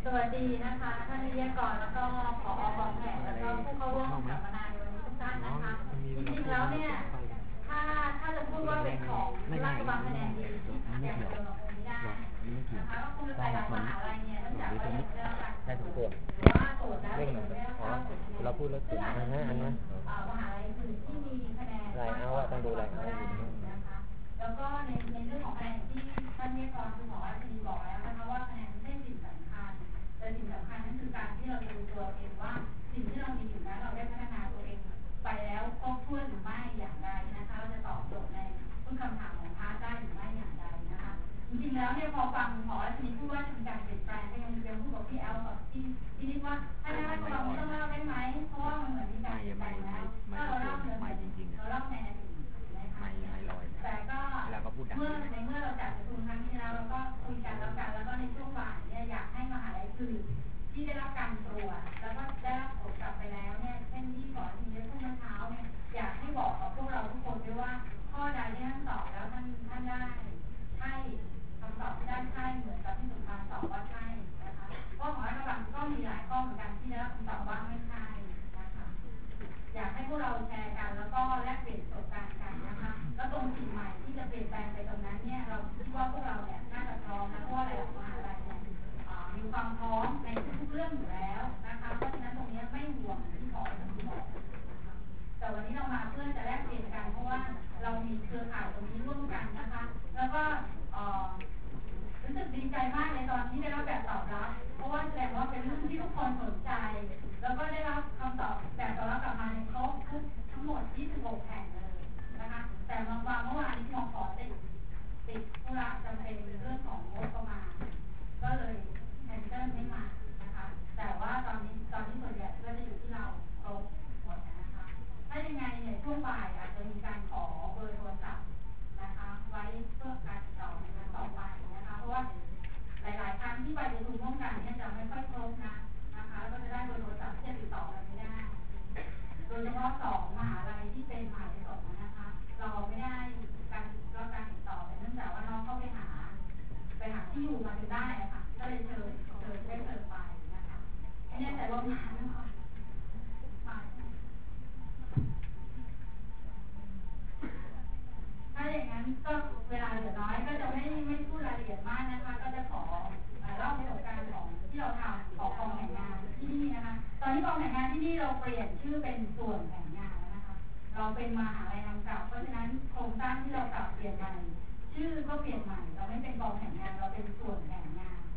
สวัสดีนะคะท่านวิทยากรแล้วก็ผอ.กองแผนแล้วก็ผู้เข้าร่วมสัมมนาในวันนี้ทุกท่านนะคะจริงๆแล้วเนี่ยถ้าจะพูดว่าเป็นของราชบัณฑิตคะแนนดีอย่างเดียวคงไม่ได้นะคะก็คงหลายๆมหาลัยเนี่ยเนื่องจากว่ายังได้รับการได้ถูกตัวหรือว่าตรวจแล้วยังไม่ได้เข้าถึงคะแนนเราพูดแล้วถึงนะฮะอันนี้มหาลัยอื่นที่มีคะแนนรายเอาต้องดูรายเอานะคะแล้วก็ในเรื่องของคะแนนที่ท่านวิทยากรคุณหมอรัชนีบอกแล้วนะคะว่าคะแนนไม่ใช่สิ่งสำคัญแต่สิ่งสำคัญนั่นคือการที่เราจะดูตัวเองว่าสิ่งที่เรามีอยู่นั้นเราได้พัฒนาตัวเองไปแล้วครบถ้วนหรือไม่อย่างไรนะคะเราจะตอบโจทย์ในทุกคำถามของพาร์ทได้หรือไม่อย่างไรนะคะจริงๆแล้วเนี่ยพอฟังหมอรัชนีพูดว่าจะมีการเปลี่ยนแปลงก็ยังมีเรื่องพูดกับพี่แอลกับที่นิดว่าถ้าได้ก็เราต้องเล่าได้ไหมเพราะว่ามันเหมือนมีการเปลี่ยนแปลงแล้วถ้าเราเล่าเราเล่าในอดีตนะคะแต่ก็เมื่อเราจัดประชุมครั้งที่แล้วเราก็คุยกันแล้วก็ในช่วงบ่ายเนี่ยอยากให้มหาลัยอื่นที่ได้รับการตรวจแล้วก็ได้รับผลกลับไปแล้วเนี่ยเช่นที่ก่อนที่จะช่วงเช้าเนี่ยอยากให้บอกกับพวกเราทุกคนด้วยว่าข้อใดที่ท่านตอบแล้วท่านได้ใช่คำตอบที่ได้ใช่เหมือนกับที่สุภาตอบว่าใช่นะคะเพราะของรัฐบาลก็มีหลายข้อเหมือนกันที่ได้รับคำตอบว่าไม่ใช่นะคะอยากให้พวกเราแชร์กันแล้วก็แลกเปลี่ยนประสบการณ์กันนะคะแล้วตรงสิ่งใหม่ที่จะเปลี่ยนแปลงไปตรงนั้นเนี่ยเราคิดว่าพวกเราเนี่ยน่าจะพร้อมนะเพราะว่าหลายๆมหาลัยเนี่ยมีความพร้อมในทุกๆเรื่องอยู่แล้วนะคะเพราะฉะนั้นตรงนี้ไม่ห่วงที่ขอจะบอกนะคะแต่วันนี้เรามาเพื่อจะแลกเปลี่ยนกันเพราะว่าเรามีเครือข่ายตรงนี้ร่วมกันนะคะแล้วก็รู้สึกดีใจมากในตอนที่ได้รับแบบตอบรับเพราะว่าแสดงว่าเป็นเรื่องที่ทุกคนสนใจแล้วก็ได้รับคำตอบแบบตอบรับกลับมาในครบทั้งหมด26แห่งเลยนะคะแต่เมื่อวานที่หมอขอติดธุระจำเป็นเรื่องของงบประมาณก็เลยแคนเซิลไม่มานะคะแต่ว่าตอนนี้ส่วนใหญ่ก็จะอยู่ที่เราครบหมดนะคะถ้ายังไงเนี่ยช่วงบ่ายอาจจะมีการขอเบอร์โทรศัพท์นะคะไว้เพื่อการติดต่อในการต่อไปนะคะเพราะว่าหลายๆครั้งที่ไปประชุมร่วมกันเนี่ยจะไม่ค่อยครบนะคะแล้วก็จะได้เบอร์โทรศัพท์ที่จะติดต่อกันไม่ได้โดยเฉพาะ2 มหาลัยที่เป็นมหาลัยสงฆ์นะคะเราไม่ได้การติดต่อเนื่องจากว่าน้องเข้าไปหาที่อยู่มาจนได้อะค่ะก็เลยเชิญไปนะคะไม่แน่ใจว่ามาหรือเปล่าถ้าอย่างนั้นก็เวลาเหลือน้อยก็จะไม่พูดรายละเอียดมากนะคะก็จะขอเล่าประสบการณ์ของที่เราทำของกองแผนงานที่นี่นะคะตอนนี้กองแผนงานที่นี่เราเปลี่ยนชื่อเป็นส่วนแผนงานแล้วนะคะเราเป็นมหาลัยนำเก่าเพราะฉะนั้นโครงสร้างที่เราปรับเปลี่ยนใหม่ชื่อก็เปลี่ยนใหม่เราไม่เป็นกองแผนงานเราเป็นส่วนแผนงาน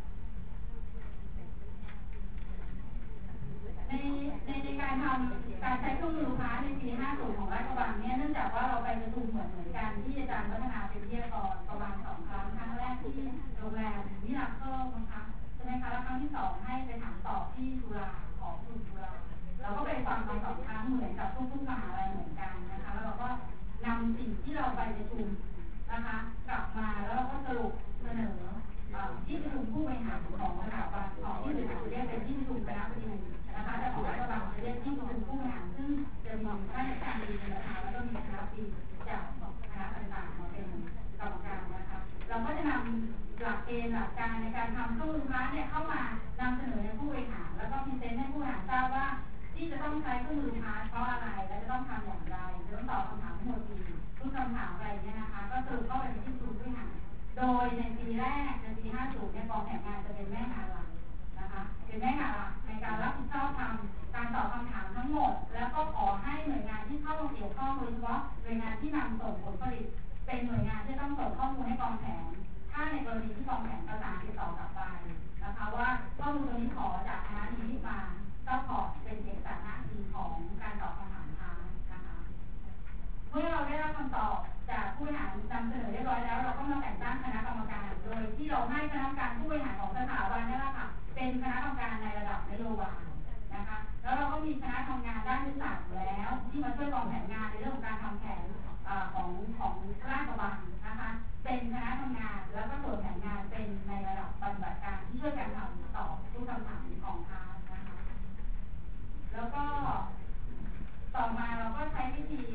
ในการใช้เครื่องมือลูกค้าในปี50ของราชบัณฑิตเนี่ยเนื่องจากว่าเราไปประชุมเหมือนกันที่อาจารย์พัฒนาเป็นวิทยากรประมาณ2 ครั้งครั้งแรกที่โรงแรมมิราเคิลนะคะใช่ไหมคะแล้วครั้งที่2ให้ไปถามตอบที่จุฬาของกลุ่มจุฬาเราก็ไปฟังมา2 ครั้งเหมือนกับทุกๆมหาลัยเหมือนกันนะคะแล้วเราก็นำสิ่งที่เราไปประชุมนะคะกลับมาแล้วเราก็สรุปเสนอที่ประชุมผู้บริหารของสถาบันของที่บริหารเรียกเป็นที่ประชุมคณะบดีนะคะแต่ของรัฐบาลจะเรียกที่ประชุมผู้บริหารซึ่งจะมีข้าราชการดีเป็นประธานแล้วก็มีคณะบดีจากคณะต่างๆมาเป็นกรรมการนะคะเราก็จะนำหลักเกณฑ์หลักการในการทำเครื่องมือลูกค้าเนี่ยเข้ามานำเสนอในผู้บริหารแล้วก็พรีเซนต์ให้ผู้บริหารทราบว่าที่จะต้องใช้เครื่องมือลูกค้าเพราะอะไรและจะต้องทำอย่างไรจะต้องตอบคำถามทั้งหมดทุกคำถามอะไรเนี่ยนะคะก็สรุปเข้าไปในที่ประชุมผู้บริหารโดยในปีแรกในปี50เนี่ยกองแผนงานจะเป็นแม่งานหลักนะคะเป็นแม่งานหลักในการรับผิดชอบทำการตอบคำถามทั้งหมดแล้วก็ขอให้หน่วยงานที่เข้ามาเกี่ยวข้องโดยเฉพาะหน่วยงานที่นำส่งผลผลิตเป็นหน่วยงานที่ต้องส่งข้อมูลให้กองแผนถ้าในกรณีที่กองแผนประสานติดต่อกลับไปนะคะว่าข้อมูลตรงนี้ขอจากคณะนี้มาก็ขอเป็นเอกสารหน้าที่ของการตอบคำถามนะคะเมื่อเราได้รับคำตอบจากผู้บริหารนำเสนอเรียบร้อยแล้วเราก็มาแต่งตั้งคณะกรรมการโดยที่เราให้คณะกรรมการผู้บริหารของสถาบันนั่นแหละค่ะเป็นคณะกรรมการในระดับนโยบายนะคะแล้วเราก็มีคณะทำงานด้านวิชาอยู่แล้วที่มาช่วยกองแผนงานในเรื่องของการทำแผนของราชบัณฑิตนะคะเป็นคณะทำงานแล้วก็ส่วนแผนงานเป็นในระดับปฏิบัติการที่ช่วยกันทำตอบทุกคำถามของทางนะคะแล้วก็ต่อมาเราก็ใช้วิธี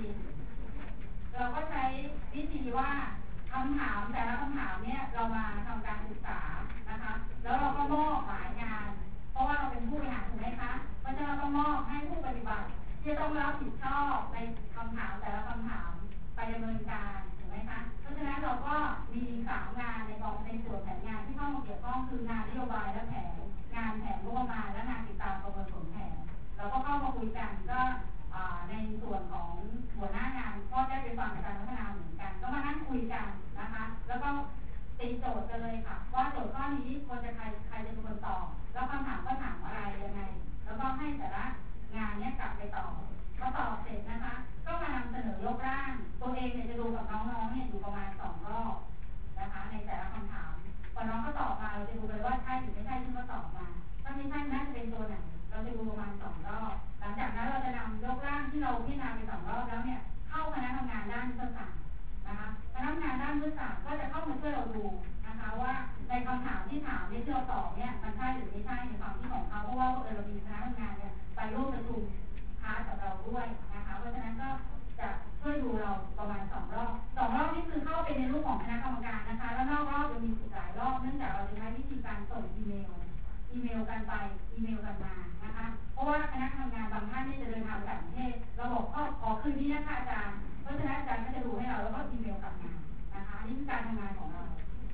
ว่าคำถามแต่ละคำถามเนี่ยเรามาทำการศึกษานะคะแล้วเราก็มอบหมายงานที่ต้องรับผิดชอบในคำถามแต่ละคำถามไปดำเนินการถูกไหมคะเพราะฉะนั้นเราก็มี3 งานในกองในส่วนแผนงานที่เข้ามาเกี่ยวข้องคืองานนโยบายและแผนงานแผนงบประมาณและงานติดตามประเมินผลแผนเราก็เข้ามาคุยกันก็ในส่วนของหัวหน้างานก็ได้ไปฟังการพัฒนาเหมือนกันก็มานั่งคุยกันนะคะแล้วก็ตีโจทย์กันเลยค่ะว่าโจทย์ข้อนี้ควรจะใครจะเป็นคนตอบแล้วคำถามก็ถามอะไรยังไงแล้วก็ให้แต่ละงานเนี้ยกลับไปตอบพอตอบเสร็จนะคะก็มานำเสนอยกร่างตัวเองเนี่ยจะดูกับน้องๆเนี่ยอยู่ประมาณ2 รอบนะคะในแต่ละคำถามพอน้องก็ตอบมาเราจะดูเลยว่าใช่หรือไม่ใช่ที่เขาตอบมาถ้าไม่ใช่น่าจะเป็นตัวไหนเราจะดูประมาณ2 รอบหลังจากนั้นเราจะนำยกร่างที่เราพิจารณาไป2 รอบแล้วเนี่ยเข้าคณะทำงานด้านยุทธศาสตร์นะคะคณะทำงานด้านยุทธศาสตร์ก็จะเข้ามาช่วยเราดูนะคะว่าในคำถามที่ถามที่เราตอบเนี่ยมันใช่หรือไม่ใช่ในความคิดของเขาเพราะว่าเรามีคณะทำงานเนี่ยไปร่วมประชุมกับเราด้วยนะคะเพราะฉะนั้นก็จะช่วยดูเราประมาณ2 รอบนี่คือเข้าไปในรูปของคณะกรรมการนะคะแล้วนอกรอบจะมีอีกหลายรอบเนื่องจากเราจะใช้วิธีการส่งอีเมลกันไปอีเมลกันมานะคะเพราะว่าคณะทำงานบางท่านที่จะเดินทางต่างประเทศเราบอกก็ขอคืนนี้นะคะอาจารย์เพราะฉะนั้นอาจารย์ก็จะดูให้เราแล้วก็อีเมลกลับมานะคะนี่คือการทำงานของเรา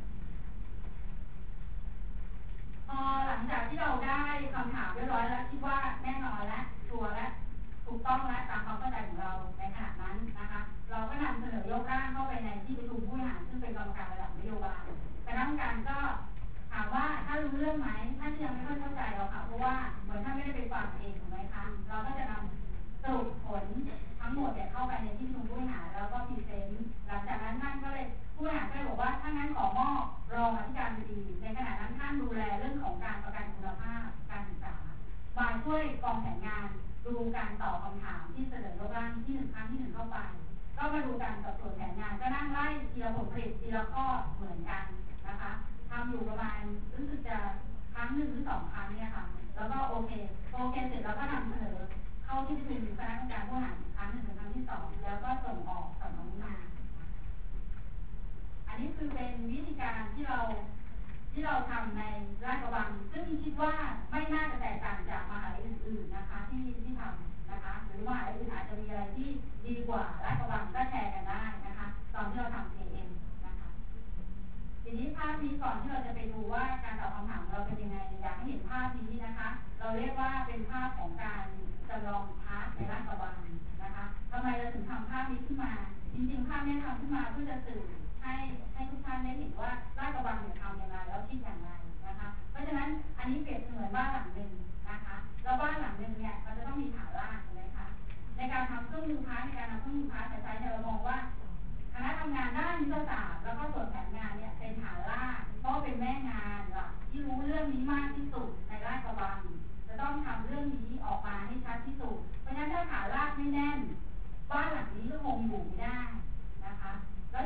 พอหลังจากที่เราได้คำถามเรียบร้อยแล้วคิดว่าแน่นอนและชัวร์และถูกต้องและตามความเข้าใจของเราในขณะนั้นนะคะเราก็นำเสนอยกร่างเข้าไปในที่ประชุมผู้บริหารซึ่งเป็นกรรมการระดับนโยบายคณะกรรมการก็ถามว่าถ้ารู้เรื่องไหมถ้ายังไม่ค่อยเข้าใจเราค่ะเพราะว่าเหมือนถ้าไม่ได้ไปฟังเองถูกไหมคะเราก็จะนำสรุปผลทั้งหมดเนี่ยเข้าไปในที่ประชุมผู้บริหารแล้วก็พรีเซนต์หลังจากนั้นท่านก็เลยผู้บริหารก็เลยบอกว่าถ้างั้นขอมอบรองอธิการบดีในขณะนั้นท่านดูแลเรื่องของการประกันคุณภาพการศึกษามาช่วยกองแผนงานดูการตอบคำถามที่เสนอยกร่างที่1 ครั้งที่ 1เข้าไปก็มาดูการกับส่วนแผนงานก็นั่งไล่ทีละผลผลิตทีละข้อเหมือนกันนะคะทำอยู่ประมาณรู้สึกจะครั้ง 1 หรือ 2 ครั้งเนี่ยค่ะแล้วก็โอเคเสร็จแล้วก็นำเสนอเข้าที่ประชุมคณะกรรมการผู้บริหารครั้ง 1 ถึงครั้งที่ 2แล้วก็ส่งออกสำนักงานอันนี้คือเป็นวิธีการที่เราทำในราชกระบังซึ่งคิดว่าไม่น่าจะแตกต่างจากมหาลัยอื่นๆนะคะที่ทำนะคะหรือมหาลัยอื่นอาจจะมีอะไรที่ดีกว่าราชกระบังก็แชร์กันได้นะคะตอนที่เราทำ KM นะคะทีนี้ภาพนี้ก่อนที่เราจะไปดูว่าการตอบคำถามเราเป็นยังไงอยากให้เห็นภาพนี้นะคะเราเรียกว่าเป็นภาพของการจำลองพาร์ทในราชกระบังนะคะทำไมเราถึงทำภาพนี้ขึ้นมาจริงๆภาพนี้ทำขึ้นมาเพื่อจะสื่อให้ทุกท่านได้เห็นว่าราชกระบังเนี่ยทำอย่างไรแล้วคิดอย่างไรนะคะเพราะฉะนั้นอันนี้เปรียบเสมือนบ้านหลังหนึ่งนะคะแล้วบ้านหลังหนึ่งเนี่ยมันจะต้องมีฐานรากใช่ไหมคะในการทำเครื่องมือพาร์ทในการทำเครื่องมือพาร์ทแต่ใจเรามองว่าคณะทำงานด้านยุทธศาสตร์แล้วก็ส่วนแผนงานเนี่ยเป็นฐานรากเพราะเป็นแม่งานหลักที่รู้เรื่องนี้มากที่สุดในราชกระบังจะต้องทำเรื่องนี้ออกมาให้ชัดที่สุดเพราะฉะนั้นถ้าฐานรากไม่แน่นบ้านหลังนี้ก็คงอยู่ไม่ได้นะคะแล้ว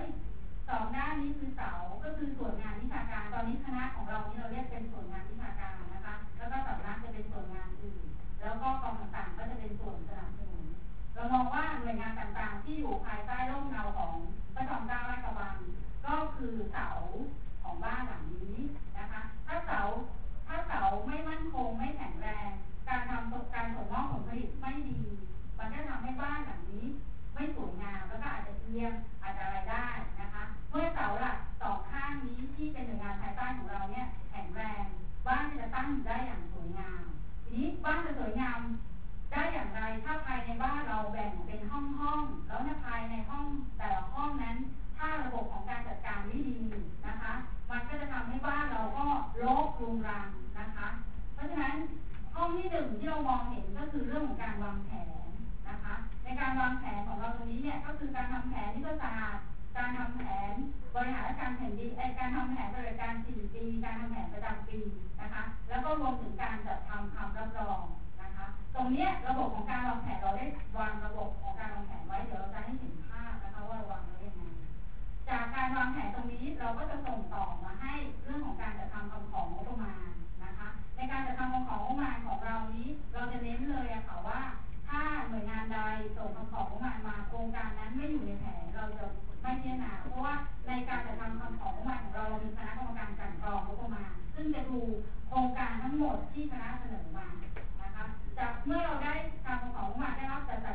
2 ด้านนี้คือเสาก็คือส่วนงานวิชาการตอนนี้คณะของเรานี่เราเรียกเป็นส่วนงานวิชาการนะคะแล้วก็สำนักจะเป็นส่วนงานอื่นแล้วก็กองต่างๆก็จะเป็นส่วนสนับสนุนเรามองว่าหน่วยงานต่างๆที่อยู่ภายใต้ร่มเงาของพระจอมเกล้าราชกระบังก็คือเสาของบ้านหลังนี้นะคะถ้าเสาไม่มั่นคงไม่แข็งแรงการส่งมอบผลผลิตไม่ดีมันก็ทำให้บ้านหลังนี้ไม่สวยงามแล้วก็อาจจะเอียงอาจจะอะไรได้นะคะเมื่อเสาหลัก2 ข้างนี้ที่เป็นหน่วยงานภายใต้ของเราเนี่ยแข็งแรงบ้านจะตั้งอยู่ได้อย่างสวยงามทีนี้บ้านจะสวยงามได้อย่างไรถ้าภายในบ้านเราแบ่งเป็นห้องแล้วในภายในห้องแต่ละห้องนั้นถ้าระบบของการจัดการไม่ดีนะคะมันก็จะทำให้บ้านเราก็รกรุงรังนะคะเพราะฉะนั้นห้องที่ 1ที่เรามองเห็นก็คือเรื่องของการวางแผนนะคะในการวางแผนของเราตรงนี้เนี่ยก็คือการทำแผนยุทธศาสตร์การทำแผนบริหารราชการแผ่นดินการทำแผนปฏิบัติการ4 ปีการทำแผนประจำปีนะคะแล้วก็รวมถึงการจัดทำคำรับรองนะคะตรงนี้ระบบของการวางแผนเราได้วางระบบของการวางแผนไว้เดี๋ยวเราจะให้เห็นภาพนะคะว่าวางไว้ยังไงจากการวางแผนตรงนี้เราก็จะส่งต่อมาให้เรื่องของการจัดทำคำของงบประมาณนะคะในการจัดทำคำของงบประมาณของเรานี้เราจะเน้นเลยอะค่ะว่าถ้าหน่วยงานใดส่งคำของงบประมาณมาโครงการนั้นไม่อยู่ในแผนเราจะไม่พิจารณาเพราะว่าในการจัดทำคำของงบประมาณของเรามีคณะกรรมการกลั่นกรองงบประมาณซึ่งจะดูโครงการทั้งหมดที่คณะเสนอมานะคะจากเมื่อเราได้ทำคำของงบประมาณได้รับจัดส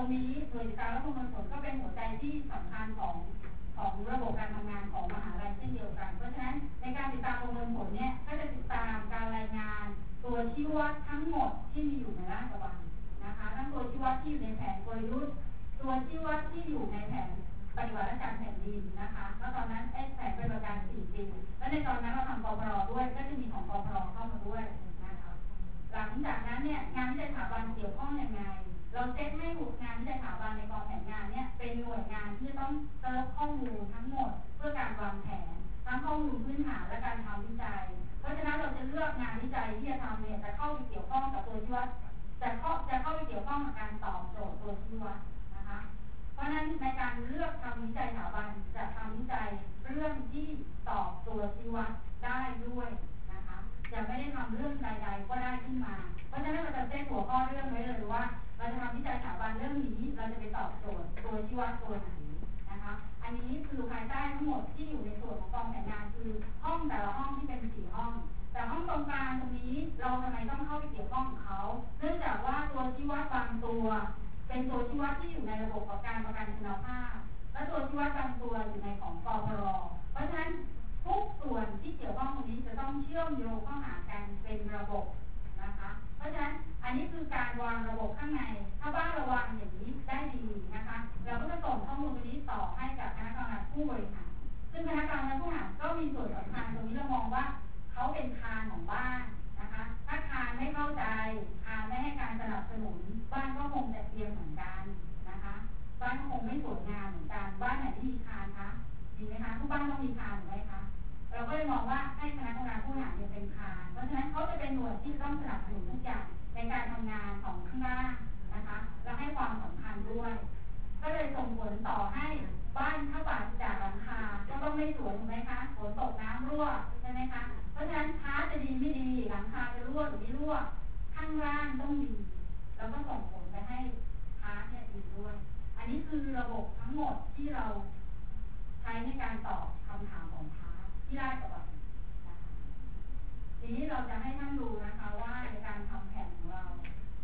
รงนี้หน่วยติดตามและประเมินผลก็เป็นหัวใจที่สำคัญของระบบการทำงานของมหาลัยเช่นเดียวกันเพราะฉะนั้นในการติดตามประเมินผลเนี่ยก็จะติดตามการรายงานตัวชี้วัดทั้งหมดที่มีอยู่ในราชบัณฑิตนะคะทั้งตัวชี้วัดที่อยู่ในแผนกลยุทธ์ตัวชี้วัดที่อยู่ในแผนปฏิบัติราชการแผ่นดินนะคะแล้วตอนนั้นแผนปฏิบัติการ4 ปีแล้วในตอนนั้นเราทำกพรด้วยก็จะมีของกพรเข้ามาด้วยนะคะหลังจากนั้นเนี่ยงานวิจัยสถาบันเกี่ยวข้องยังไงเราเซตให้งานวิจัยสถาบันในกองแผนงานเนี่ยเป็นหน่วยงานที่จะต้องเซิร์ฟข้อมูลทั้งหมดเพื่อการวางแผนทั้งข้อมูลพื้นฐานและการทำวิจัยเพราะฉะนั้นเราจะเลือกงานวิจัยที่จะทำเนี่ยจะเข้าไปเกี่ยวข้องกับตัวชี้วัดจะเข้าไปเกี่ยวข้องกับการตอบโจทย์ตัวชี้วัดนะคะเพราะฉะนั้นในการเลือกทำวิจัยสถาบันจะทำวิจัยเรื่องที่ตอบตัวชี้วัดได้ด้วยนะคะจะไม่ได้ทำเรื่องใดๆก็ได้ขึ้นมาเพราะฉะนั้นเราจะเซตหัวข้อเรื่องไว้เลยว่าเราจะทำวิจัยสถาบันเรื่องนี้เราจะไปตอบโจทย์ตัวชี้วัดตัวไหนนะคะอันนี้คือภายใต้ทั้งหมดที่อยู่ในส่วนของกองแผนงานคือห้องแต่ละห้องที่เป็น4 ห้องแต่ห้องตรงกลางตรงนี้เราทำไมต้องเข้าไปเกี่ยวข้องกับเขาเนื่องจากว่าตัวชี้วัดบางตัวเป็นตัวชี้วัดที่อยู่ในระบบการประกันคุณภาพและตัวชี้วัดบางตัวอยู่ในของกพรเพราะฉะนั้นทุกส่วนที่เกี่ยวข้องตรงนี้จะต้องเชื่อมโยงเข้าหากันเป็นระบบนะคะเพราะฉะนั้นอันนี้คือการวางระบบข้างในถ้าบ้านเราวางอย่างนี้ได้ดีนะคะเราก็จะส่งข้อมูลตรงนี้ต่อให้กับคณะกรรมการผู้บริหารซึ่งคณะกรรมการผู้บริหารก็มีส่วนสำคัญตรงนี้เรามองว่าเขาเป็นคานของบ้านนะคะถ้าคานไม่เข้าใจคานไม่ให้การสนับสนุนบ้านก็คงจะเตรียมเหมือนกันนะคะบ้านก็คงไม่สวยงามเหมือนกันบ้านไหนที่มีคานคะมีไหมคะทุกบ้านต้องมีคานถูกไหมคะเราก็เลยมองว่าให้คณะกรรมการผู้บริหารเป็นคานเพราะฉะนั้นเขาจะเป็นหน่วยที่ต้องสนับสนุนทุกอย่างในการทำงานของข้างล่างนะคะและให้ความสำคัญด้วยก็เลยส่งผลต่อให้บ้านถ้าปราศจากหลังคาก็ต้องไม่สวยถูกไหมคะฝนตกน้ำรั่วใช่ไหมคะเพราะฉะนั้นท้าจะดีไม่ดีหลังคาจะรั่วหรือไม่รั่วข้างล่างต้องดีแล้วก็ส่งผลไปให้ท้าเนี่ยดีด้วยอันนี้คือระบบทั้งหมดที่เราใช้ในการตอบคำถามของท้าที่ได้กับเรานะคะทีนี้เราจะให้ท่านดูนะคะว่าในการทำแผนของเรา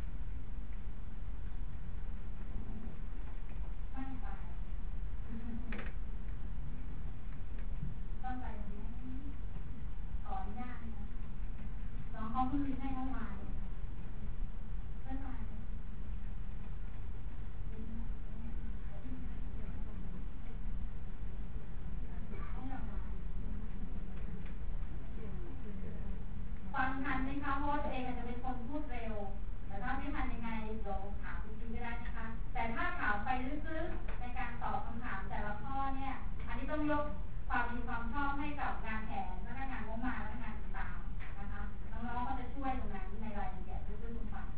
ไม่ไปต้องไปนี้ขออนุญาตนะน้องเขาเพิ่งรีบให้เข้ามาไม่ไปฟังทันไหมคะเพราะว่าตัวเองอาจจะเป็นคนพูดเร็วแต่ถ้าไม่ทันยังไงเดี๋ยวถามจริงๆก็ได้นะคะแต่ถ้าถามไปลึกๆในการตอบคำถามแต่ละข้อเนี่ยอันนี้ต้องยกความดีความชอบให้กับงานแผนและงานงบประมาณและงานติดตามนะคะน้องๆก็จะช่วยตรงนั้นในรายละเอียดลึกๆคุณฟัง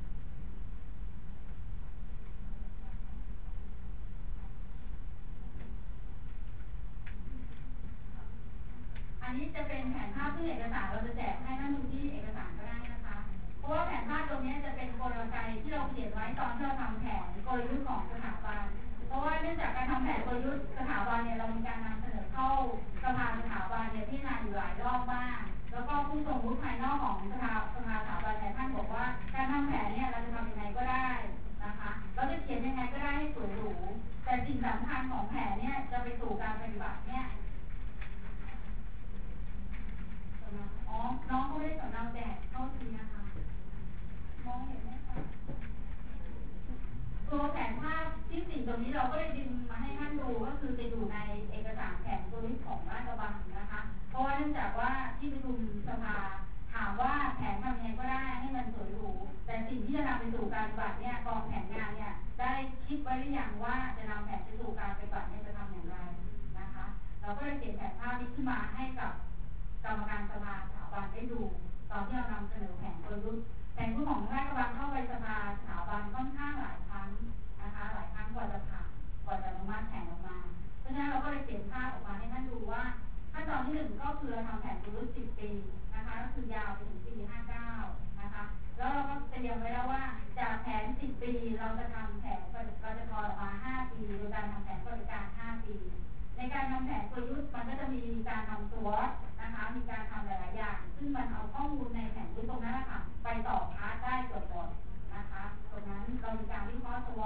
อันนี้จะเป็นแผนภาพที่เอกสารเราจะแจกให้ท่านดูที่เอกสารก็ได้นะคะเพราะว่าแผนภาพตรงนี้จะเป็นกลไกที่เราเขียนไว้ตอนที่เราทำแผนกลยุทธ์ของสถาบันเพราะว่าเนื่องจากการทำแผนกลยุทธ์สถาบันเนี่ยเรามีการนำเสนอเข้าสภาสถาบันเนี่ยที่นานอยู่หลายรอบมากแล้วก็ผู้ทรงวุฒิภายนอกของสภาสถาบันเนี่ยท่านบอกว่าการทำแผนเนี่ยเราจะทำยังไงก็ได้นะคะเราจะเขียนยังไงก็ได้ให้สวยหรูแต่สิ่งสำคัญของแผนเนี่ยจะไปสู่การปฏิบัติเนี่ยอ๋อน้องเขาไม่ได้สำเนาแจกเข้าทีนะคะมองเห็นไหมคะตัวแผนภาพที่4ตรงนี้เราก็เลยดึงมาให้ท่านดูก็คือจะอยู่ในเอกสารแผนตัวนี้ของราชบัณฑิตนะคะเพราะว่าเนื่องจากว่าที่ประชุมสภาถามว่าแผนทำยังไงก็ได้ให้มันสวยหรูแต่สิ่งที่จะนำไปสู่การปฏิบัติเนี่ยกองแผนงานเนี่ยได้คิดไว้หรือยังว่าจะนำแผนไปสู่การปฏิบัติเนี่ยจะทำอย่างไรนะคะเราก็เลยเขียนแผนภาพนี้ขึ้นมาให้กับกรรมการสภาสถาบันได้ดูตอนที่เรานำเสนอแผนกลยุทธ์แผนของราชบัณฑิตเข้าไปสภาสถาบันค่อนข้างหลายครั้งนะคะหลายครั้งกว่าจะผ่านกว่าจะอนุมัติแผนออกมาเพราะฉะนั้นเราก็เลยเขียนภาพออกมาให้ท่านดูว่าขั้นตอนที่1ก็คือทำแผนกลยุทธ์10 ปีนะคะก็คือยาวไปถึงปี59นะคะแล้วเราก็เตรียมไว้แล้วว่าจากแผน10 ปีเราจะทำแผนเราจะทอนออกมา5 ปีโดยการทำแผนบริการ5 ปีในการทำแผนกลยุทธ์มันก็จะมีการทำตัวนะคะมีการทำหลายๆอย่างซึ่งมันเอาข้อมูลในแผนกลยุทธ์ตรงนั้นนะคะไปต่อพาร์ทได้เกือบหมดนะคะตรงนั้นเรามีการวิเคราะห์SWOT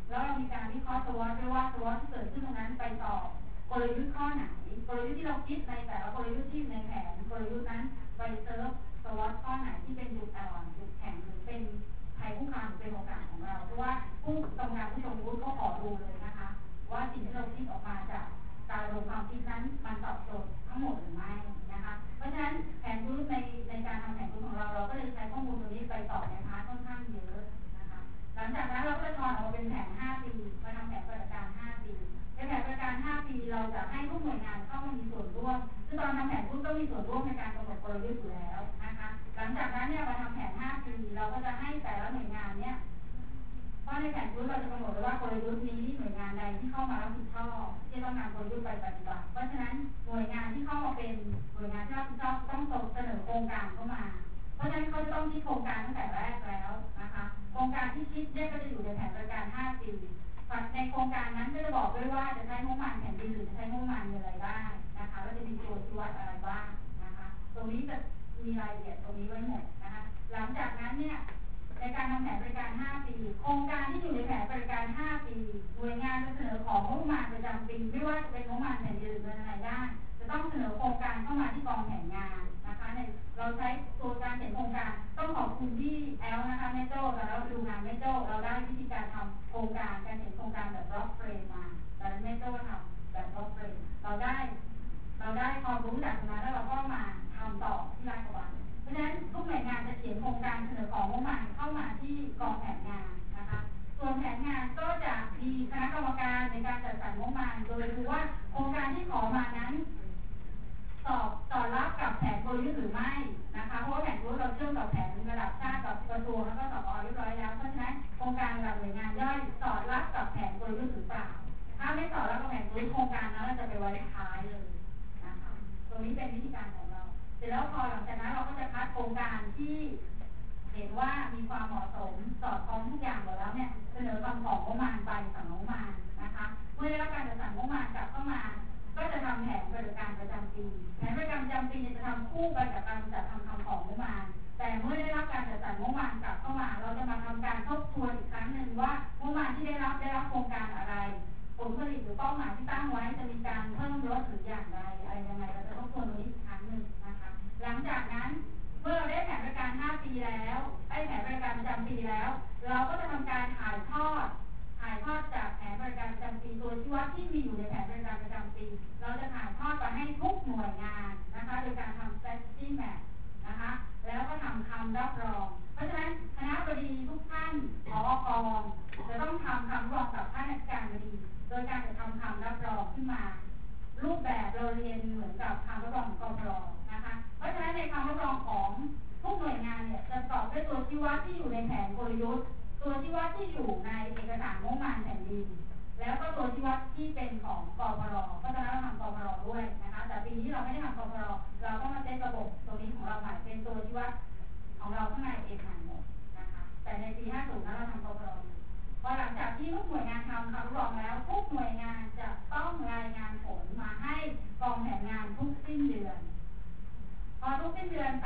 แล้วเรามีการวิเคราะห์ตัวด้วยว่าตัวที่เกิดขึ้นตรงนั้นไปต่อกลยุทธ์ข้อไหนกลยุทธ์ที่เราคิดในแต่ละกลยุทธ์ที่ในแผนกลยุทธ์นั้นไปเซิร์ฟตัวข้อไหนที่เป็นจุดอ่อนจุดแข็งหรือเป็นภัยคุกคามหรือเป็นโอกาสของเราเพราะว่าผู้กำกับผู้ชมวุฒิก็ขอดูเลยนะคะว่าสิ่งที่เราคิดออกมาจากการลงความคิดนั้นมันตอบโจทย์ทั้งหมดหรือไม่นะคะเพราะฉะนั้นแผนกลยุทธ์ในการทำแผนกลยุทธ์ของเราก็เลยใช้ข้อมูลตรงนี้ไปต่อในพาร์ทค่อนข้างเยอะนะคะหลังจากนั้นเราก็จะทอนออกมาเป็นแผน5ปีมาทำแผนปฏิบัติการ5ปีในแผนปฏิบัติการ5ปีเราจะให้ทุกหน่วยงานเข้ามามีส่วนร่วมคือตอนทำแผนคุณต้องมีส่วนร่วมในการกำหนดกลยุทธ์อยู่แล้วนะคะหลังจากนั้นเนี่ยมาทำแผน5ปีเราก็จะให้แต่ละหน่วยงานเนี่ยเพราะในแผนกลยุทธ์เราจะกำหนดไว้ว่ากลยุทธ์นี้หน่วยงานใดที่เข้ามารับผิดชอบที่ต้องนำกลยุทธ์ไปปฏิบัติเพราะฉะนั้นหน่วยงานที่เข้ามาเป็นหน่วยงานที่รับผิดชอบต้องเสนอโครงการเข้ามาเพราะฉะนั้นเขาจะต้องคิดโครงการตั้งแต่แรกแล้วนะคะโครงการที่คิดเนี่ยก็จะอยู่ในแผนปฏิบัติการ5ปีในโครงการนั้นก็จะบอกด้วยว่าจะใช้งบประมาณแผ่นดินหรือจะใช้งบประมาณอะไรบ้างนะคะแล้วจะมีตัวชี้วัดอะไรบ้างนะคะตรงนี้จะมีรายละเอียดตรงนี้ไว้หมดนะคะหลังจากนั้นเนี่ยในการทำแผนปฏิบัติการ5ปีโครงการที่อยู่ในแผนปฏิบัติการ5ปีหน่วยงานจะเสนอของงบประมาณประจำปีไม่ว่าจะเป็นงบประมาณแผ่นดินหรือเงินอะไรได้จะต้องเสนอโครงการเข้ามาที่กองแผนงานนะคะในเราใช้ตัวการเขียนโครงการต้องขอบคุณที่แอลนะคะแม่โจ้แต่เราดูงานแม่โจ้เราได้วิธีการทำโครงการการเขียนโครงการแบบบล็อกเฟรมมาแต่แม่โจ้ทำแบบบล็อกเฟรมเราได้ความรู้จากตรงนั้นแล้วเราก็มาทำต่อที่ราชวัฒน์เพราะฉะนั้นทุกหน่วยงานจะเขียนโครงการเสนอของงบประมาณเข้ามาที่กองแผนงานนะคะส่วนแผนงานก็จะมีคณะกรรมการในการจัดสรรงบประมาณโดยดูว่าโครงการที่ขอมานั้นต่อรับกับแผนกลยุทธ์หรือไม่นะคะเพราะว่าแผนกลยุทธ์เราเชื่อมกับแผนระดับชาติกับกระทรวงแล้วก็สกเรียบร้อยแล้วเพราะฉะนั้นโครงการระดับหน่วยงานย่อยสอดรับกับแผนกลยุทธ์หรือเปล่าถ้าไม่สอดรับกับแผนกลยุทธ์โครงการนั้นเราจะไปไว้ท้ายเลยนะคะตรงนี้เป็นวิธีการของเราเสร็จแล้วพอหลังจากนั้นเราก็จะคัดโครงการที่เห็นว่ามีความเหมาะสมสอดคล้องทุกอย่างหมดแล้วเนี่ยเสนอคำของงบประมาณไปสั่งงบประมาณนะคะเมื่อได้รับการจัดสรรงบประมาณกลับเข้ามาก็จะทำแผนปฏิบัติการประจำปีแผนปฏิบัติการประจำปีจะทำคู่ไปกับการจัดทำคำของงบประมาณแต่เมื่อได้รับการจัดสรรงบประมาณกลับเข้ามาเราจะมาทำการทบทวนอีกครั้งหนึ่งว่างบประมาณที่ได้รับโครงการอะไรผลผลิตหรือเป้าหมายที่ตั้งไว้จะมีการเพิ่มลดหรืออย่างไรอะไรยังไงเราจะทบทวนตรงนี้อีกครั้งหนึ่งนะคะหลังจากนั้นเมื่อเราได้แผนปฏิบัติการ5ปีแล้วได้แผนปฏิบัติการประจำปีแล้วเราก็จะทำการถ่ายทอดจากแผนปฏิบัติการประจำปีตัวชี้วัดที่มีอยู่ในแผนปฏิบัติการประจำปีเราจะถ่ายทอดไปให้ทุกหน่วยงานนะคะโดยการทำ strategy map นะคะแล้วก็ทำคำรับรองเพราะฉะนั้นคณะบดีทุกท่านผอ.กองจะต้องทำคำรับรองกับท่านอธิการบดีโดยการจะทำคำรับรองขึ้นมารูปแบบเราเรียนเหมือนกับคำรับรองของกพรนะคะเพราะฉะนั้นในคำรับรองของทุกหน่วยงานเนี่ยจะประกอบด้วยตัวชี้วัดที่อยู่ในแผนกลยุทธ์ตัวชี้วัดที่อยู่ในเอกสารงบประมาณแผ่นดินแล้วก็ตัวชี้วัดที่เป็นของกพรก็จะเราทำกพรด้วยนะคะแต่ปีนี้เราไม่ได้ทำกพรเราก็มาเซตระบบตรงนี้ของเราใหม่เป็นตัวชี้วัดของเราข้างในเองใหม่หมดนะคะแต่ในปี50นั้นเราทำกพรพอหลังจากที่ทุกหน่วยงานทำคำรับรองแล้วทุกหน่วยงานจะต้องรายงานผลมาให้กองแผนงานทุกสิ้นเดือนพอทุกสิ้นเดือน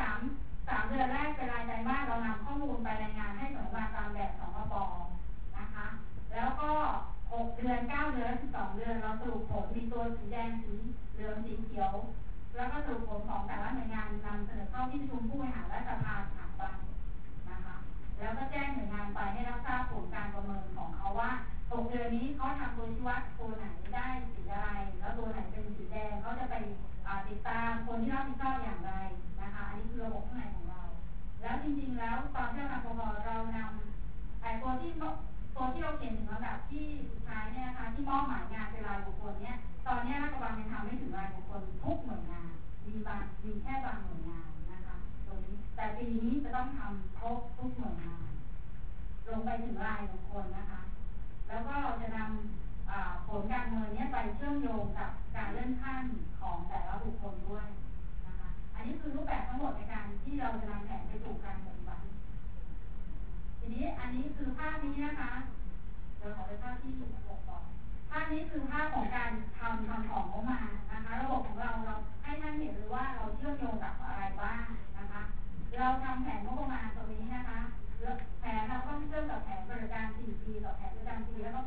3 เดือนแรกเป็นรายไตรมาสเรานำข้อมูลไปรายงานให้สำนักงานตามแบบสคป.นะคะแล้วก็6 เดือน9 เดือน12 เดือนเราสรุปผลมีตัวสีแดงสีเหลืองสีเขียวแล้วก็สรุปผลของแต่ละหน่วยงานนำเสนอเข้าที่ประชุมผู้บริหารและสภาสถาบันนะคะแล้วก็แจ้งหน่วยงานไปให้รับทราบผลการประเมินของเขาว่า6 เดือนนี้เขาทำตัวชี้วัดตัวไหนได้สีอะไรแล้วตัวไหนเป็นสีแดงเขาจะไปติดตามคนที่รับผิดชอบอย่างไรนะคะอันนี้คือระบบข้างในของเราแล้วจริงๆแล้วตอนที่เราทำกพ.เรานำตัวที่เราเขียนถึงระดับที่สุดท้ายเนี่ยนะคะที่มอบหมายงานเป็นรายบุคคลเนี่ยตอนนี้รัฐบาลยังทำไม่ถึงรายบุคคลทุกหน่วยงานมีแค่บางหน่วยงานนะคะตรงนี้แต่ปีนี้จะต้องทำครบทุกหน่วยงานลงไปถึงรายบุคคลนะคะแล้วก็เราจะนำผลการเงินนี้ไปเชื่อมโยงกับการเลื่อนขั้นของแต่ละบุคคลด้วยนะคะอันนี้คือรูปแบบทั้งหมดในการที่เราจะนำแผนไปสู่การปฏิบัติทีนี้อันนี้คือภาพนี้นะคะเดี๋ยวขอไปภาพที่6ก่อนภาพนี้คือภาพของการทำของออกมานะคะระบบของเราให้ท่านเห็นเลยว่าเราเชื่อมโยงกับอะไรบ้างนะคะเราทำแผนงบประมาณตรงนี้นะคะแผนเราต้องเชื่อมกับแผนบริการ4 ปีกับแผนประจำปีแล้วก็แผ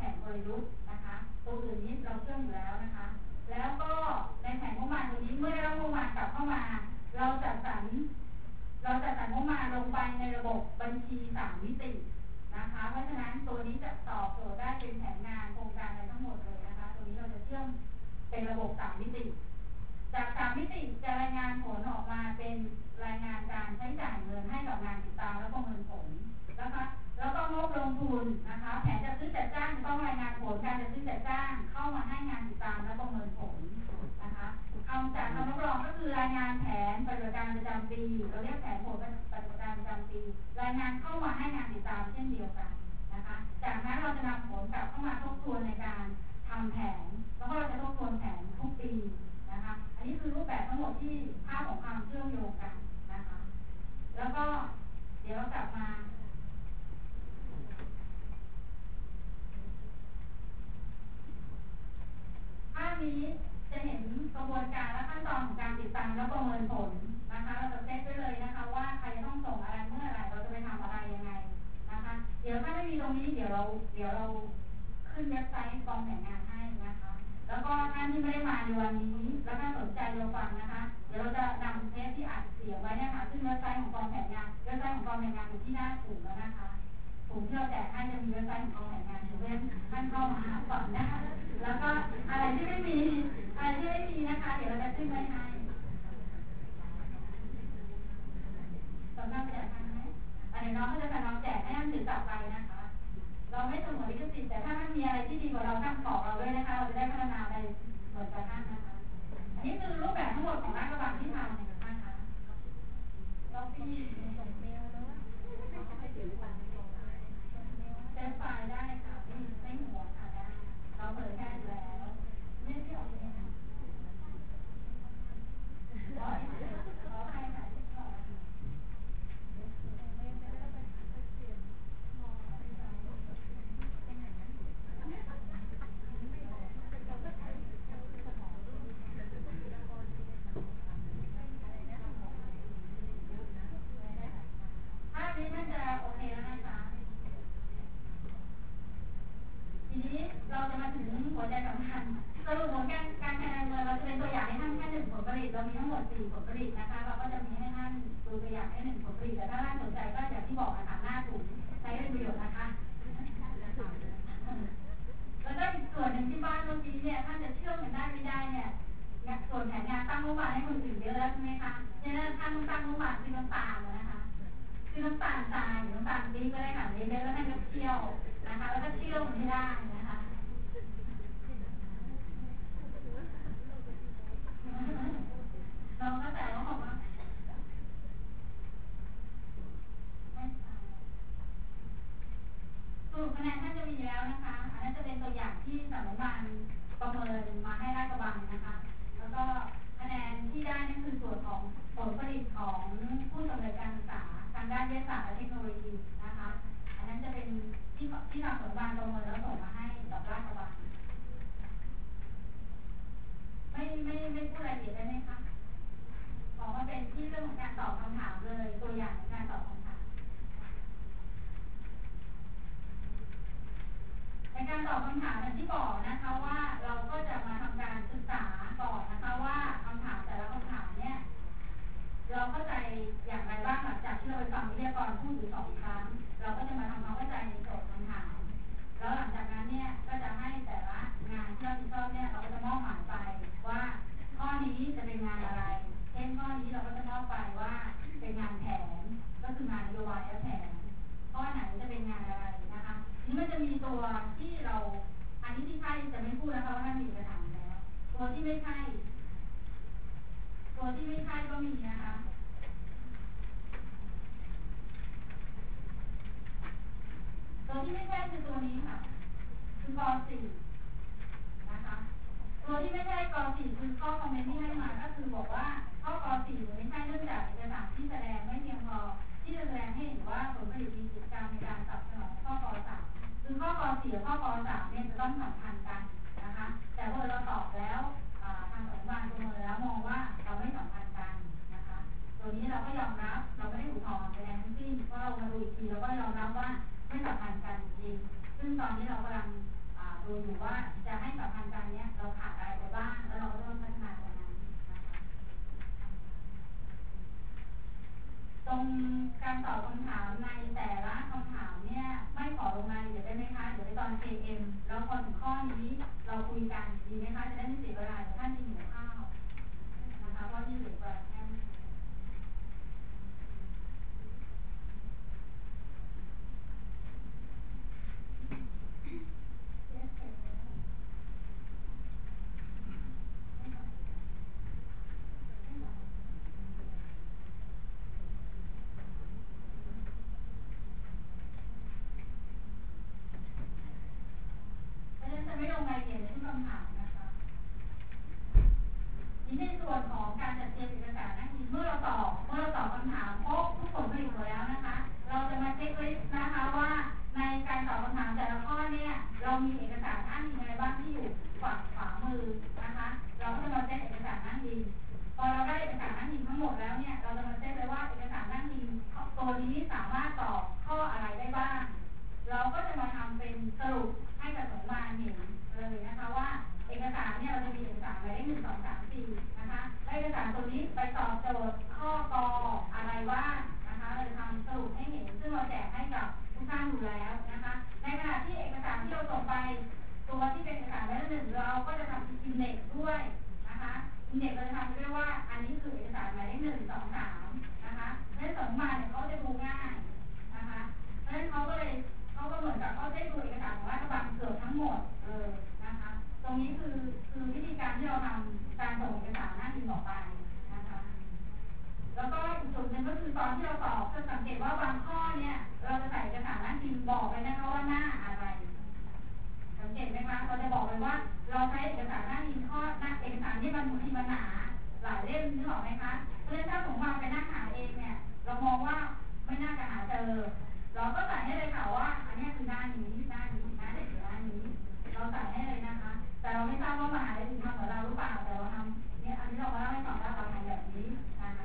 ผนกลยุทธ์นะคะตัวอื่นนี้เราเชื่อมอยู่แล้วนะคะแล้วก็ในแผนงบประมาณตัวนี้เมื่อได้รับงบประมาณกลับเข้ามาเราจัดสรรงบประมาณลงไปในระบบบัญชี3มิตินะคะเพราะฉะนั้นตัวนี้จะตอบโจทย์ได้เป็นแผนงานโครงการอะไรทั้งหมดเลยนะคะตัวนี้เราจะเชื่อมเป็นระบบ3มิติจาก3มิติจะรายงานผลออกมาเป็นรายงานการใช้จ่ายเงินให้กับงานติดตามและประเมินผลนะคะแล้วก็งบลงทุนนะคะแผนจัดซื้อจัดจ้างต้องรายงานผลการจัดซื้อจัดจ้างเข้ามาให้งานติดตามและประเมินผลนะคะเอาจากคำรับรองก็คือรายงานแผนปฏิบัติการประจำปีเราเรียกแผนผลปฏิบัติการประจำปีรายงานเข้ามาให้งานติดตามเช่นเดียวกันนะคะจากนั้นเราจะนำผลกลับเข้ามาทบทวนในการทำแผนแล้วก็เราจะทบทวนแผนทุกปีนะคะอันนี้คือรูปแบบทั้งหมดที่ภาพของความเชื่อมโยงกันนะคะแล้วก็เดี๋ยวเรากลับมาภาพนี้จะเห็นกระบวนการและขั้นตอนของการติดตามและประเมินผลนะคะเราจะเซตไว้เลยนะคะว่าใครต้องส่งอะไรเมื่อไหร่เราจะไปทำอะไรยังไงนะคะเดี๋ยวถ้าไม่มีตรงนี้เดี๋ยวเราขึ้นเว็บไซต์กองแผนงานให้นะคะแล้วก็ท่านที่ไม่ได้มาในวันนี้แล้วถ้าสนใจเราฟังนะคะเดี๋ยวเราจะนำเทปที่อัดเสียงไว้เนี่ยค่ะขึ้นเว็บไซต์ของกองแผนงานเว็บไซต์ของกองแผนงานอยู่ที่หน้าถุงแล้วนะคะถุงที่เราแจกให้จะมีเว็บไซต์ของกองแผนงานอยู่เว็บท่านเข้ามาหาก่อนนะคะแล้วก็อะไรที่ไม่มีนะคะเดี๋ยวเราจะขึ้นไว้ให้สำหรับแจกทันไหมเดี๋ยวน้องก็จะทำน้องแจกให้ท่านถือกลับไปนะคะเราไม่สงวนลิขสิทธิ์แต่ถ้าท่านมีอะไรที่ดีกว่าเราท่านบอกเราด้วยนะคะเราจะได้พัฒนาไปเหมือนกับท่านนะคะอันนี้คือรูปแบบทั้งหมดของราชกระบังที่ทำนะคะเราปีส่งเมลแล้วเซฟไฟล์ได้ค่ะไม่หัวค่ะได้เราเผยแพร่อยู่แล้วไม่ได้ออกเลยนะขอใครค่ะที่ขอภาพนี้น่าจะโอเคแล้วนะคะทีนี้เราจะมาถึงหัวใจสำคัญสรุปผลการคะแนนเงินเราจะเป็นตัวอย่างให้ท่านแค่1ผลผลิตเรามีทั้งหมด4ผลผลิตนะคะเราก็จะมีให้ท่านดูตัวอย่างให้1ผลผลิตแต่ถ้าท่านสนใจก็อย่างที่บอกนะคะหน้าถุงใช้เป็นประโยชน์นะคะแล้วก็อีกส่วนหนึ่งที่บ้านเมื่อกี้เนี่ยท่านจะเชื่อมกันได้ไม่ได้เนี่ยส่วนแผนงานตั้งงบประมาณให้คนอื่นเยอะแล้วใช่ไหมคะเนี่ยท่านต้องตั้งงบประมาณคือน้ำตาลนะคะคือน้ำตาลทรายหรือน้ำตาลปี๊บก็ได้ค่ะเล็กๆแล้วท่านก็เคี่ยวนะคะแล้วก็เชื่อมมันให้ได้นะคะลองเข้าใจว่าบอกว่าสรุปคะแนนท่านจะมีแล้วนะคะอันนั้นจะเป็นตัวอย่างที่สำนักงานประเมินมาให้ราชกระบังนะคะแล้วก็คะแนนที่ได้นั่นคือส่วนของผลผลิตของผู้สำเร็จการศึกษาทางด้านวิทยาศาสตร์และเทคโนโลยีนะคะอันนั้นจะเป็นที่ทางสำนักงานประเมินแล้วส่งมาให้กับราชกระบังไม่พูดรายละเอียดได้ไหมคะขอมาเป็นที่เรื่องของการตอบคำถามเลยตัวอย่างของการตอบคำถามในการตอบคำถามอย่างที่บอกนะคะว่าเราก็จะมาทำการศึกษาก่อนนะคะว่าคำถามแต่ละคำถามเนี่ยเราเข้าใจอย่างไรบ้างหลังจากที่เราไปฟังวิทยากรพูดอยู่2 ครั้งเราก็จะมาทำความเข้าใจในโจทย์คำถามแล้วหลังจากนั้นเนี่ยก็จะให้แต่ละงานที่เราผิดชอบเนี่ยเราก็จะมอบหมายไปว่าข้อนี้จะเป็นงานอะไรเช่นข้อนี้เราก็จะมอบไปว่าเป็นงานแผนก็คืองานนโยบายและแผนข้อไหนจะเป็นงานอะไรนะคะนี่มันจะมีตัวที่เราอันนี้ที่ใช่จะไม่พูดนะคะว่าท่านมีกระถางแล้วตัวที่ไม่ใช่ก็มีนะคะตัวที่ไม่ใช่คือตัวนี้ค่ะคือก.4นะคะตัวที่ไม่ใช่ก.4คือข้อคอมเมนต์ที่ให้มาก็คือบอกว่าข้อก.4ไม่ใช่เนื่องจากเอกสารที่แสดงไม่เพียงพอที่จะแสดงให้เห็นว่าผลผลิตมีกิจกรรมในการตอบสนองข้อก.3คือข้อก.4กับข้อก.3เนี่ยจะต้องสัมพันธ์กันนะคะแต่พอเราตอบแล้วทางสำนักงานประเมินแล้วมองว่าเราไม่สัมพันธ์กันนะคะตัวนี้เราก็ยอมรับเราไม่ได้อุทธรณ์ใดๆทั้งสิ้นเพราะเรามาดูอีกทีเราก็ยอมรับว่าไม่สัมพันธ์กันจริงซึ่งตอนนี้เรากำลังดูอยู่ว่าจะให้สัมพันธ์การนี้เราขาดอะไรไปบ้างแล้วเราก็ต้องพัฒนาตรงนั้นนะคะตรงการตอบคำถามในแต่ละคำถามเนี่ยไม่ขอลงรายละเอียดได้ไหมคะเดี๋ยวในตอน KM แล้วพอถึงข้อนี้เราคุยกันดีไหมคะจะได้ไม่เสียเวลาเดี๋ยวท่านจะหิวข้าวนะคะเพราะที่เหลือแค่ไม่ลงรายละเอียดในทุกคำถามนะคะนี่ในส่วนของการจัดเตรียมเอกสารนั่นคือเมื่อเราตอบคำถามครบทุกผลผลิตหมดแล้วนะคะเราจะมาเช็คลิสต์นะคะว่าในการตอบคำถามแต่ละข้อเนี่ยเรามีเอกสารอ้างอิงอะไรบ้างที่อยู่ฝั่งขวามือนะคะเราก็จะมาเช็คเอกสารอ้างอิงพอเราได้เอกสารอ้างอิงทั้งหมดแล้วเนี่ยเราจะมาเช็คเลยว่าเอกสารอ้างอิงตัวนี้สามารถตอบข้ออะไรได้บ้างเราก็จะมาทำเป็นสรุปให้กับสำนักงานเห็นเลยนะคะว่าเอกสารเนี่ยเราจะมีเอกสารหมายเลข1 2 3 4นะคะเอกสารตัวนี้ไปตอบโจทย์ข้อกออะไรบ้างนะคะเราจะทำสรุปให้เห็นซึ่งเราแจกให้กับทุกท่านอยู่แล้วนะคะในขณะที่เอกสารที่เราส่งไปตัวที่เป็นเอกสารหมายเลข1เราก็จะทำอินเด็กซ์ด้วยนะคะอินเด็กซ์เราจะทำด้วยว่าอันนี้คือเอกสารหมายเลข1 2 3นะคะและส่งมาเนี่ยเขาจะดูง่ายนะคะเพราะฉะนั้นเขาก็เหมือนกับเขาได้ดูเอกสารของรัฐบาลเกือบทั้งหมดนะคะตรงนี้คือวิธีการที่เราทำการส่งเอกสารหน้าที่ต่อไปนะคะแล้วก็อีกจุดหนึ่งก็คือตอนที่เราตอบจะสังเกตว่าบางข้อเนี่ยเราจะใส่เอกสารหน้าที่บอกเลยนะคะว่าหน้าอะไรสังเกตไหมคะเราจะบอกเลยว่าเราใช้เอกสารหน้าที่ข้อหน้าเอกสารที่มันหนาหลายเล่มนึกออกไหมคะเพราะฉะนั้นถ้าผมมาไปนั่งหาเองเนี่ยเรามองว่าไม่น่าจะหาเจอเราก็ใส่ให้เลยค่ะว่าอันนี้คือหน้านี้หน้านี้หน้าเด็กหน้านี้เราใส่ให้เลยนะคะแต่เราไม่ทราบว่ามหาลัยอื่นทำเหมือนเราหรือเปล่าแต่เราทำเนี่ยอันนี้เราก็เล่าให้ฟังว่าเราทำแบบนี้นะคะ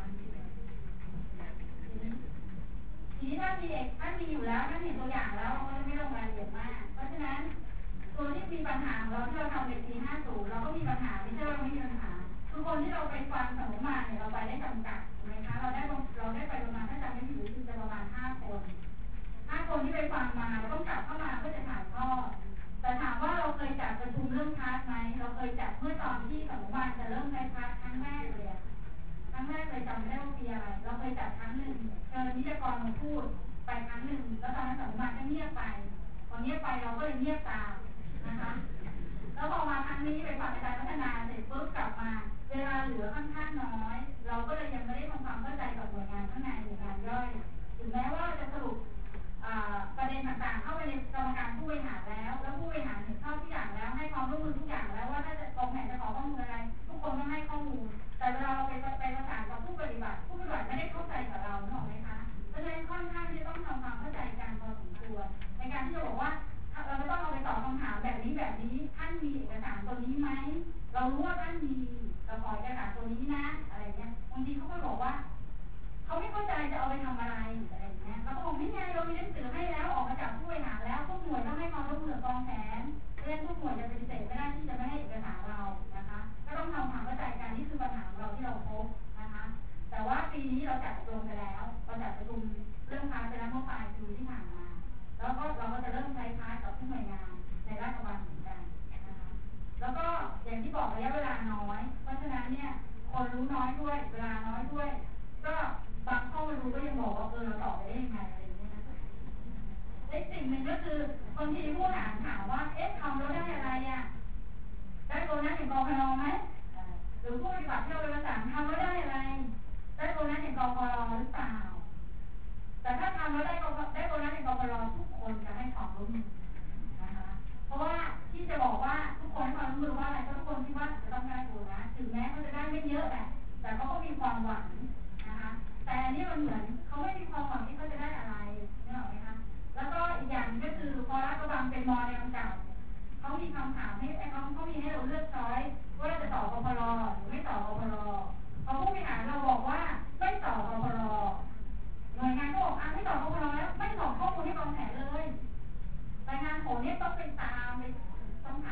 ทีนี้ถ้ามีอยู่แล้วถ้ามีตัวอย่างแล้วเราก็จะไม่ลงรายละเอียดมากเพราะฉะนั้นตัวที่มีปัญหาเราที่เราทำในปี50เราก็มีปัญหาไม่ใช่ว่าไม่มีปัญหาคือคนที่เราไปฟังสมมติมาเนี่ยเราไปได้จำกัดถูกไหมคะเราได้ไปประมาณถ้าจำไม่ผิดคือจะประมาณ5 คนที่ไปฟังมาเราต้องกลับเข้ามาเพื่อจะถ่ายทอดแต่ถามว่าเราเคยจัดประชุมเรื่องพาร์ทไหมเราเคยจัดเมื่อตอนที่สมมติว่าจะเริ่มใช้พาร์ทครั้งแรกเลยครั้งแรกเลยจำไม่ได้ว่าปีอะไรเราเคยจัดครั้งหนึ่งเชิญวิทยากรมาพูดไปครั้งหนึ่งแล้วตอนนั้นสมมติว่าก็เงียบไปพอเงียบไปเราก็เลยเงียบตามนะคะแล้วพอมาครั้งนี้ไปฝ่ายการพัฒนาเสร็จปุ๊บกลับมาเวลาเหลือค่อนข้างน้อยเราก็เลยยังไม่ได้ทำความเข้าใจกับหน่วยงานข้างในหน่วยงานย่อยถึงแม้ว่าเราจะสรุปประเด็นต่างๆเข้าไปในกรรมการผู้บริหารแล้วผู้บริหารเห็นชอบทุกอย่างแล้วให้ความร่วมมือทุกอย่างแล้วว่าถ้าจะกองแผนจะขอข้อมูลอะไรทุกคนต้องให้ข้อมูลแต่เวลาเราไปประสานกับผู้ปฏิบัติไม่ได้เข้าใจกับเราหรอกไหมคะเพราะฉะนั้นค่อนข้างที่ต้องทำความเข้าใจกันพอสมควรในการที่จะบอกว่าเราไม่ต้องเอาไปตอบคำถามแบบนี้ท่านมีเอกสารตัวนี้ไหมเรารู้ว่าท่านมีเราขอเอกสารตัวนี้นะอะไรเงี้ยบางทีเขาก็บอกว่าเขาไม่เข้าใจจะเอาไปทำอะไรอะไรเงี้ยเราก็บอกไม่ไงเรามีหนังสือให้แล้วออกมาจากผู้บริหารแล้วทุกหน่วยต้องให้ความร่วมมือกองแผนเพราะฉะนั้นทุกหน่วยจะปฏิเสธไม่ได้ที่จะไม่ให้เอกสารเรานะคะก็ต้องทำความเข้าใจกันนี่คือปัญหาของเราที่เราพบนะคะแต่ว่าปีนี้เราจัดประชุมไปแล้วเราจัดประชุมเรื่องพาร์ทไปแล้วเมื่อปลายปีที่ผ่านมาแล้วก็เราก็จะเริ่มใช้พาร์ทกับทุกหน่วยงานในราชบัณฑิตกันนะคะแล้วก็อย่างที่บอกระยะเวลาน้อยเพราะฉะนั้นเนี่ยคนรู้น้อยด้วยเวลาน้อยด้วยก็บางข้อมูลก็ยังบอกว่าเราตอบไปได้ยังไงอะไรอย่างเงี้ยนะคะและสิ่งหนึ่งก็คือบางทีผู้ถามว่าทำแล้วได้อะไรได้โบนัสอย่างกพนไหมหรือผู้ปฏิบัติที่เราไปประสานทำแล้วได้อะไรได้โบนัสอย่างกพนหรือเปล่าแต่ถ้าทำแล้วได้โบนัสอย่างกพนทุกคนจะให้ความร่วมมือนะคะเพราะว่าที่จะบอกว่าทุกคนให้ความร่วมมือว่าอะไรก็ทุกคนคิดว่าจะต้องได้โบนัสถึงแม้เขาจะได้ไม่เยอะแต่เขาก็มีความหวังนะคะแต่อันนี้มันเหมือนเขาไม่มีความหวังที่เขาจะได้อะไรนึกออกไหมคะแล้วก็อีกอย่างก็คือพอรัฐบาลเป็นมอแนวเก่าเขามีคำถามให้เขามีให้เราเลือกช้อยว่าเราจะต่อกพลหรือไม่ต่อกพลพอผู้บริหารเราบอกว่าไม่ต่อกพลหน่วยงานก็บอกไม่ต่อกพลแล้วไม่ส่งข้อมูลให้กองแผนเลยรายงานผลเนี่ยต้องไปตามไปต้องท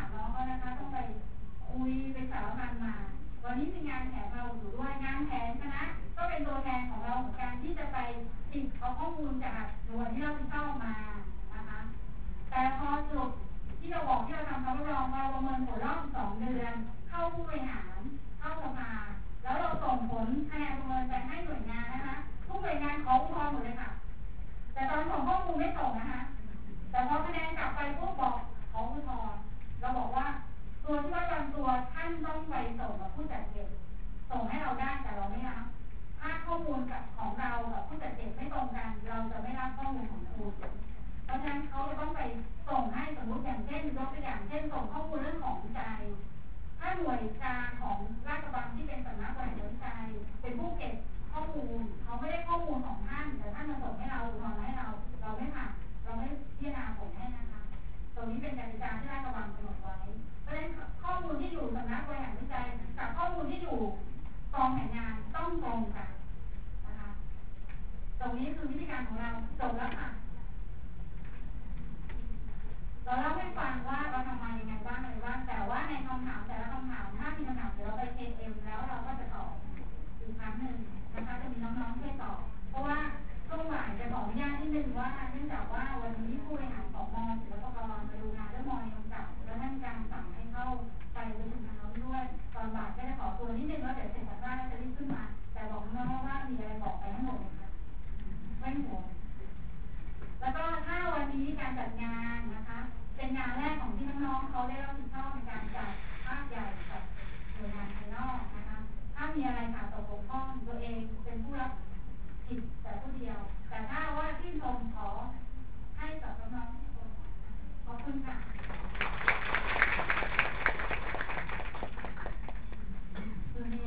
วันนี้มีงานแผนเราอยู่ด้วยงานแผนคณะก็เป็นตัวแทนของเราเหมือนกันที่จะไปติดเอาข้อมูลจากหน่วยที่เราไปเข้ามานะคะแต่พอสรุปที่เราบอกที่เราทำคำรับรองเราประเมินผลรอบ2 เดือนเข้าผู้บริหารเข้าสภาแล้วเราส่งผลคะแนนประเมินไปให้หน่วยงานนะคะทุกหน่วยงานขออุทธรณ์หมดเลยค่ะแต่ตอนส่งข้อมูลไม่ส่งนะคะแต่พอคะแนนกลับไปปุ๊บบอกขออุทธรณ์เราบอกว่าตัวที่ว่าบางตัวท่านต้องไปส่งกับผู้จัดเก็บส่งให้เราได้แต่เราไม่รับถ้าข้อมูลกับของเรากับผู้จัดเก็บไม่ตรงกันเราจะไม่รับข้อมูลของคุณเพราะฉะนั้นเขาจะต้องไปส่งให้สมมติอย่างเช่นยกตัวอย่างเช่นส่งข้อมูลเรื่องของวิจัยถ้าหน่วยการของราชกระบังที่เป็นสำนักบริหารวิจัยเป็นผู้เก็บข้อมูลเขาไม่ได้ข้อมูลของท่านแต่ท่านมาส่งให้เราอุทธรณ์ให้เราไม่ผ่านเราไม่พิจารณาผลให้นะคะตรงนี้เป็นกติกาที่ราชกระบังกำหนดไว้เพราะฉะนั้นข้อมูลที่อยู่สำนักบริหารวิจัยกับข้อมูลที่อยู่กองแผนงานต้องตรงกันนะคะตรงนี้คือวิธีการของเราจบแล้วค่ะเราเล่าให้ฟังว่าเราทำมายังไงบ้างอะไรบ้างแต่ว่าในคำถามแต่ละคำถามถ้ามีคำถามเดี๋ยวเราไปKMแล้วเราก็จะตอบอีกครั้งหนึ่งนะคะจะมีน้องๆช่วยตอบเพราะว่าช่วงบ่ายจะขออนุญาตนิดนึงว่าเนื่องจากว่าวันนี้ผู้บริหารของม.ศิลปากรมาดูงานเรื่องม.ในกำกับแล้วท่านการสั่งให้เข้าไปประชุมทางเราด้วยตอนบ่ายก็จะขอตัวนิดนึงแล้วเดี๋ยวเสร็จจากบ้านก็จะรีบขึ้นมาแต่บอกน้องๆว่ามีอะไรบอกไปทั้งหมดเลยค่ะไม่ห่วงแล้วก็ถ้าวันนี้การจัดงานนะคะเป็นงานแรกของที่น้องๆเขาได้รับผิดชอบในการจัดภาพใหญ่กับหน่วยงานภายนอกนะคะถ้ามีอะไรขาดตกบกพร่องตัวเองเป็นผู้รับผิดแต่ผู้เดียวแต่ถ้าว่า